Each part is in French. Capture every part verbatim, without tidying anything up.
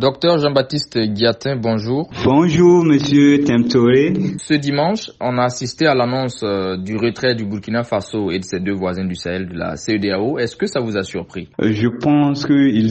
Docteur Jean-Baptiste Guiatin, bonjour. Bonjour, monsieur Temtoré. Ce dimanche, on a assisté à l'annonce euh, du retrait du Burkina Faso et de ses deux voisins du Sahel de la C E D E A O. Est-ce que ça vous a surpris? Je pense qu'il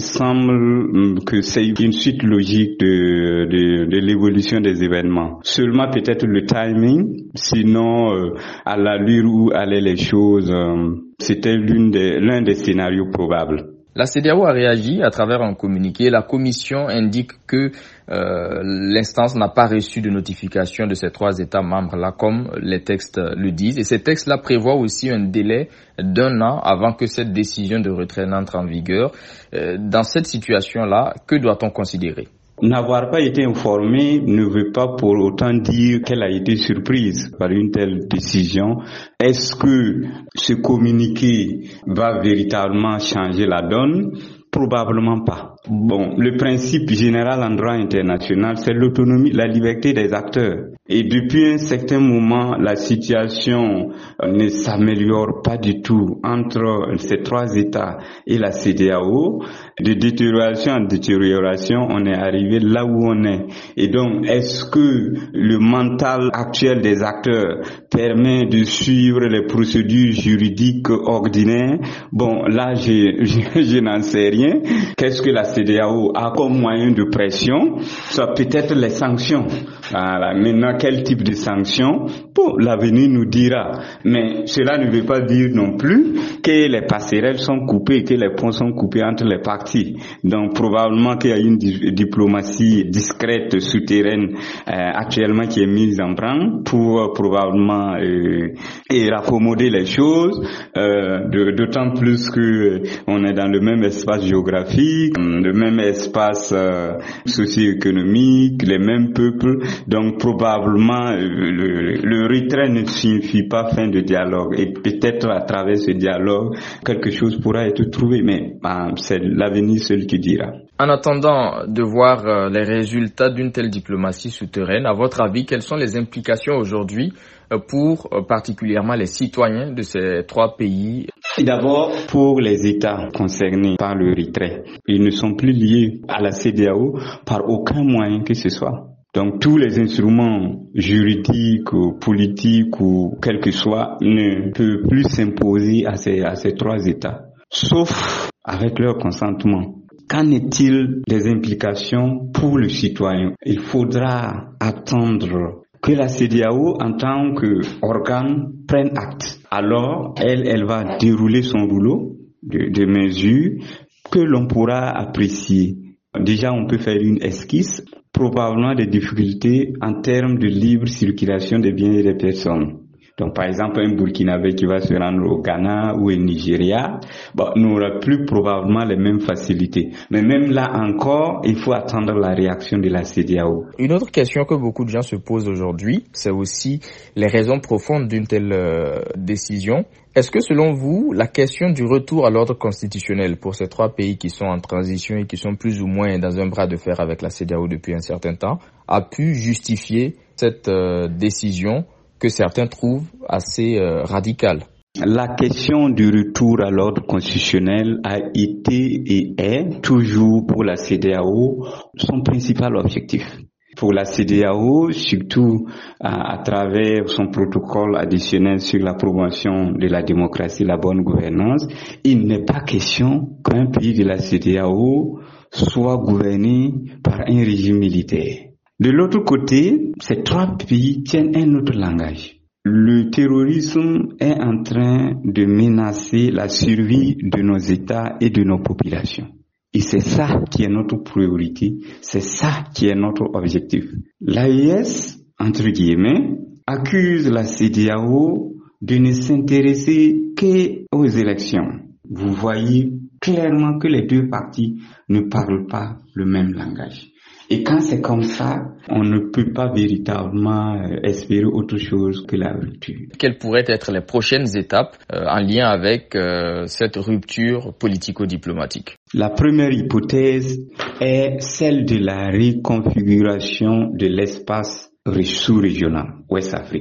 semble que c'est une suite logique de, de, de l'évolution des événements. Seulement peut-être le timing, sinon euh, à l'allure où allaient les choses, euh, c'était l'une des, l'un des scénarios probables. La C E D E A O a réagi à travers un communiqué. La commission indique que euh, l'instance n'a pas reçu de notification de ces trois États membres-là, comme les textes le disent. Et ces textes-là prévoient aussi un délai d'un an avant que cette décision de retrait n'entre en vigueur. Euh, dans cette situation-là, que doit-on considérer? N'avoir pas été informé ne veut pas pour autant dire qu'elle a été surprise par une telle décision. Est-ce que ce communiqué va véritablement changer la donne? Probablement pas. Bon, le principe général en droit international, c'est l'autonomie, la liberté des acteurs. Et depuis un certain moment, la situation ne s'améliore pas du tout entre ces trois États et la C E D E A O. De détérioration en détérioration, on est arrivé là où on est. Et donc, est-ce que le mental actuel des acteurs permet de suivre les procédures juridiques ordinaires? Bon, là, je, je, je n'en sais rien. Qu'est-ce que la C E D E A O a comme moyen de pression? Ça peut être les sanctions. Voilà. Maintenant, quel type de sanctions? Bon, l'avenir nous dira. Mais cela ne veut pas dire non plus que les passerelles sont coupées, que les ponts sont coupés entre les parties. Donc, probablement qu'il y a une di- diplomatie discrète, souterraine, euh, actuellement qui est mise en branle pour euh, probablement euh, et raccommoder les choses, euh, de, d'autant plus que euh, on est dans le même espace géographique, le même espace euh, socio-économique, les mêmes peuples. Donc probablement euh, le, le retrait ne signifie pas fin de dialogue. Et peut-être à travers ce dialogue, quelque chose pourra être trouvé. Mais bah, c'est l'avenir seul qui dira. En attendant de voir euh, les résultats d'une telle diplomatie souterraine, à votre avis, quelles sont les implications aujourd'hui euh, pour euh, particulièrement les citoyens de ces trois pays? D'abord, pour les États concernés par le retrait, ils ne sont plus liés à la C E D E A O par aucun moyen que ce soit. Donc tous les instruments juridiques ou politiques ou quels que soient ne peuvent plus s'imposer à ces, à ces trois États, sauf avec leur consentement. Qu'en est-il des implications pour le citoyen? Il faudra attendre que la C E D E A O en tant qu'organe prenne acte. Alors, elle, elle va dérouler son rouleau de, de mesures que l'on pourra apprécier. Déjà, on peut faire une esquisse, probablement des difficultés en termes de libre circulation des biens et des personnes. Donc, par exemple, un Burkinabé qui va se rendre au Ghana ou au Nigeria, bon, n'aura plus probablement les mêmes facilités. Mais même là encore, il faut attendre la réaction de la C E D E A O. Une autre question que beaucoup de gens se posent aujourd'hui, c'est aussi les raisons profondes d'une telle euh, décision. Est-ce que selon vous, la question du retour à l'ordre constitutionnel pour ces trois pays qui sont en transition et qui sont plus ou moins dans un bras de fer avec la C E D E A O depuis un certain temps, a pu justifier cette euh, décision que certains trouvent assez euh, radicale? La question du retour à l'ordre constitutionnel a été et est toujours pour la C E D E A O son principal objectif. Pour la C E D E A O, surtout à, à travers son protocole additionnel sur la promotion de la démocratie et la bonne gouvernance, il n'est pas question qu'un pays de la C E D E A O soit gouverné par un régime militaire. De l'autre côté, ces trois pays tiennent un autre langage. Le terrorisme est en train de menacer la survie de nos États et de nos populations. Et c'est ça qui est notre priorité, c'est ça qui est notre objectif. L'A E S, entre guillemets, accuse la C E D E A O de ne s'intéresser qu'aux élections. Vous voyez clairement que les deux parties ne parlent pas le même langage. Et quand c'est comme ça, on ne peut pas véritablement espérer autre chose que la rupture. Quelles pourraient être les prochaines étapes euh, en lien avec euh, cette rupture politico-diplomatique? La première hypothèse est celle de la reconfiguration de l'espace sous-régional ouest-africain.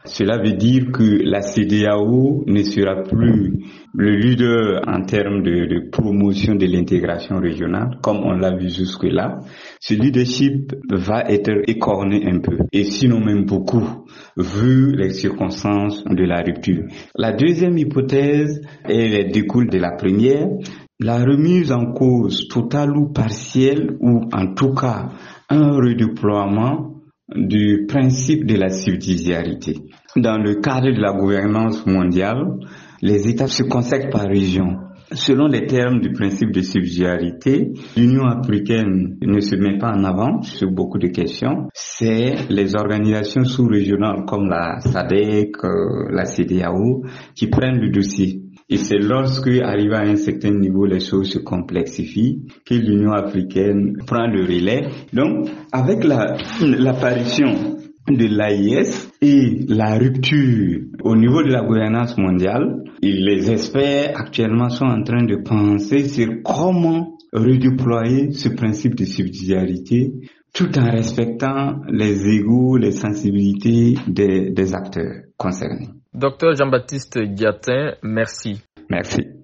Cela veut dire que la C E D E A O ne sera plus le leader en termes de, de promotion de l'intégration régionale, comme on l'a vu jusque-là. Ce leadership va être écorné un peu, et sinon même beaucoup, vu les circonstances de la rupture. La deuxième hypothèse, elle découle de la première, la remise en cause totale ou partielle, ou en tout cas un redéploiement du principe de la subsidiarité. Dans le cadre de la gouvernance mondiale, les États se consacrent par région. Selon les termes du principe de subsidiarité, l'Union africaine ne se met pas en avant sur beaucoup de questions. C'est les organisations sous-régionales comme la S A D C, la C E D E A O qui prennent le dossier. Et c'est lorsque, arrivé à un certain niveau, les choses se complexifient, que l'Union africaine prend le relais. Donc, avec la, l'apparition de l'A I S et la rupture au niveau de la gouvernance mondiale, les experts actuellement sont en train de penser sur comment redéployer ce principe de subsidiarité tout en respectant les égos, les sensibilités des, des acteurs concernés. Docteur Jean-Baptiste Diatin, merci. Merci.